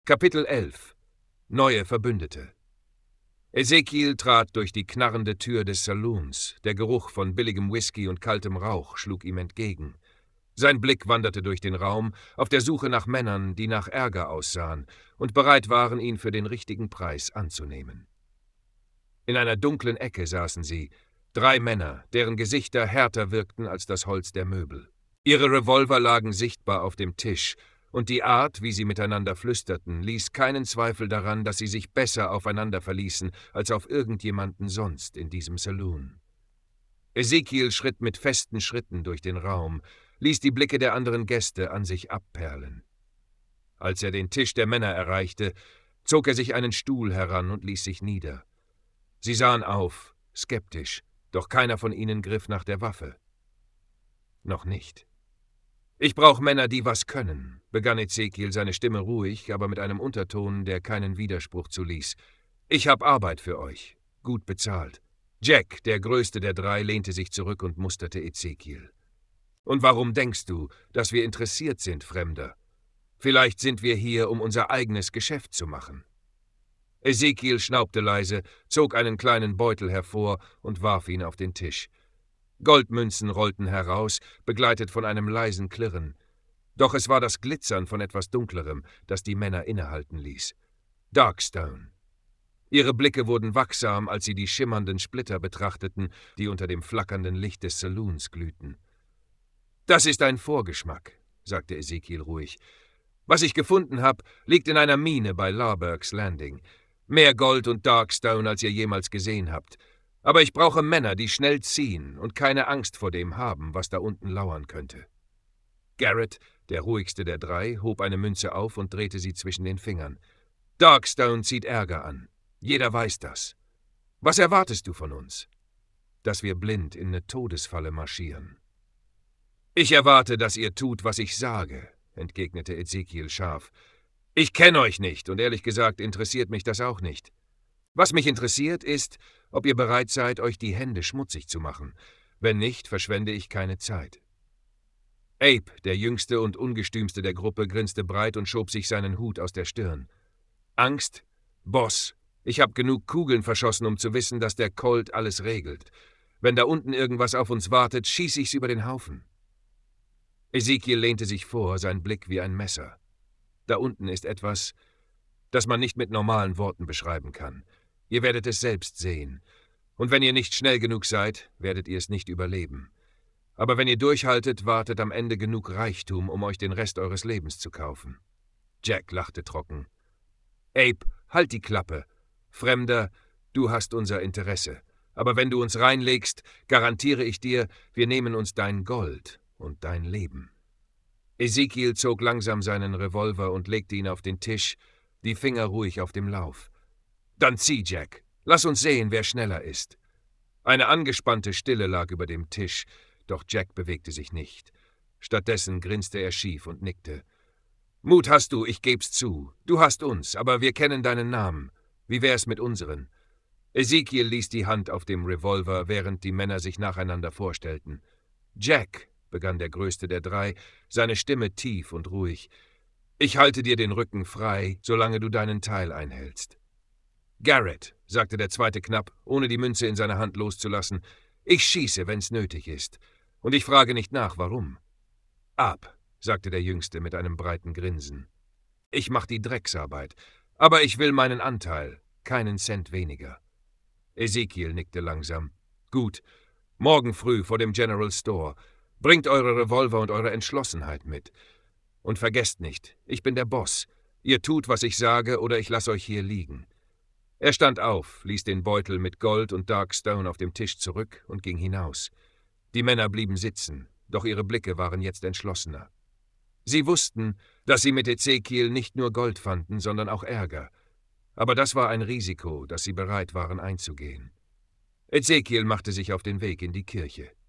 Kapitel 11 – Neue Verbündete. Ezekiel trat durch die knarrende Tür des Saloons. Der Geruch von billigem Whisky und kaltem Rauch schlug ihm entgegen. Sein Blick wanderte durch den Raum, auf der Suche nach Männern, die nach Ärger aussahen und bereit waren, ihn für den richtigen Preis anzunehmen. In einer dunklen Ecke saßen sie, 3 Männer, deren Gesichter härter wirkten als das Holz der Möbel. Ihre Revolver lagen sichtbar auf dem Tisch, und die Art, wie sie miteinander flüsterten, ließ keinen Zweifel daran, dass sie sich besser aufeinander verließen, als auf irgendjemanden sonst in diesem Saloon. Ezekiel schritt mit festen Schritten durch den Raum, ließ die Blicke der anderen Gäste an sich abperlen. Als er den Tisch der Männer erreichte, zog er sich einen Stuhl heran und ließ sich nieder. Sie sahen auf, skeptisch, doch keiner von ihnen griff nach der Waffe. Noch nicht. »Ich brauche Männer, die was können«, begann Ezekiel, seine Stimme ruhig, aber mit einem Unterton, der keinen Widerspruch zuließ. »Ich hab Arbeit für euch, gut bezahlt.« Jack, der größte der 3, lehnte sich zurück und musterte Ezekiel. »Und warum denkst du, dass wir interessiert sind, Fremder? Vielleicht sind wir hier, um unser eigenes Geschäft zu machen.« Ezekiel schnaubte leise, zog einen kleinen Beutel hervor und warf ihn auf den Tisch. Goldmünzen rollten heraus, begleitet von einem leisen Klirren. Doch es war das Glitzern von etwas Dunklerem, das die Männer innehalten ließ. Darkstone. Ihre Blicke wurden wachsam, als sie die schimmernden Splitter betrachteten, die unter dem flackernden Licht des Saloons glühten. »Das ist ein Vorgeschmack«, sagte Ezekiel ruhig. »Was ich gefunden habe, liegt in einer Mine bei Larbergs Landing. Mehr Gold und Darkstone, als ihr jemals gesehen habt. Aber ich brauche Männer, die schnell ziehen und keine Angst vor dem haben, was da unten lauern könnte.« Garrett, der ruhigste der 3, hob eine Münze auf und drehte sie zwischen den Fingern. »Darkstone zieht Ärger an. Jeder weiß das. Was erwartest du von uns? Dass wir blind in eine Todesfalle marschieren?« »Ich erwarte, dass ihr tut, was ich sage«, entgegnete Ezekiel scharf. »Ich kenne euch nicht und ehrlich gesagt interessiert mich das auch nicht. Was mich interessiert ist, ob ihr bereit seid, euch die Hände schmutzig zu machen. Wenn nicht, verschwende ich keine Zeit.« Abe, der jüngste und ungestümste der Gruppe, grinste breit und schob sich seinen Hut aus der Stirn. »Angst? Boss, ich habe genug Kugeln verschossen, um zu wissen, dass der Colt alles regelt. Wenn da unten irgendwas auf uns wartet, schieße ich's über den Haufen.« Ezekiel lehnte sich vor, sein Blick wie ein Messer. Da unten ist etwas, das man nicht mit normalen Worten beschreiben kann. Ihr werdet es selbst sehen. Und wenn ihr nicht schnell genug seid, werdet ihr es nicht überleben. Aber wenn ihr durchhaltet, wartet am Ende genug Reichtum, um euch den Rest eures Lebens zu kaufen. Jack lachte trocken. »Abe, halt die Klappe. Fremder, du hast unser Interesse. Aber wenn du uns reinlegst, garantiere ich dir, wir nehmen uns dein Gold und dein Leben.« Ezekiel zog langsam seinen Revolver und legte ihn auf den Tisch, die Finger ruhig auf dem Lauf. »Dann zieh, Jack. Lass uns sehen, wer schneller ist.« Eine angespannte Stille lag über dem Tisch, doch Jack bewegte sich nicht. Stattdessen grinste er schief und nickte. »Mut hast du, ich geb's zu. Du hast uns, aber wir kennen deinen Namen. Wie wär's mit unseren?« Ezekiel ließ die Hand auf dem Revolver, während die Männer sich nacheinander vorstellten. »Jack«, begann der größte der 3, seine Stimme tief und ruhig, »ich halte dir den Rücken frei, solange du deinen Teil einhältst.« »Garrett«, sagte der zweite knapp, ohne die Münze in seiner Hand loszulassen, »ich schieße, wenn's nötig ist. Und ich frage nicht nach, warum.« »Ab«, sagte der Jüngste mit einem breiten Grinsen. »Ich mach die Drecksarbeit, aber ich will meinen Anteil, keinen Cent weniger.« Ezekiel nickte langsam. »Gut, morgen früh vor dem General Store. Bringt eure Revolver und eure Entschlossenheit mit. Und vergesst nicht, ich bin der Boss. Ihr tut, was ich sage, oder ich lasse euch hier liegen.« Er stand auf, ließ den Beutel mit Gold und Darkstone auf dem Tisch zurück und ging hinaus. Die Männer blieben sitzen, doch ihre Blicke waren jetzt entschlossener. Sie wussten, dass sie mit Ezekiel nicht nur Gold fanden, sondern auch Ärger. Aber das war ein Risiko, das sie bereit waren einzugehen. Ezekiel machte sich auf den Weg in die Kirche.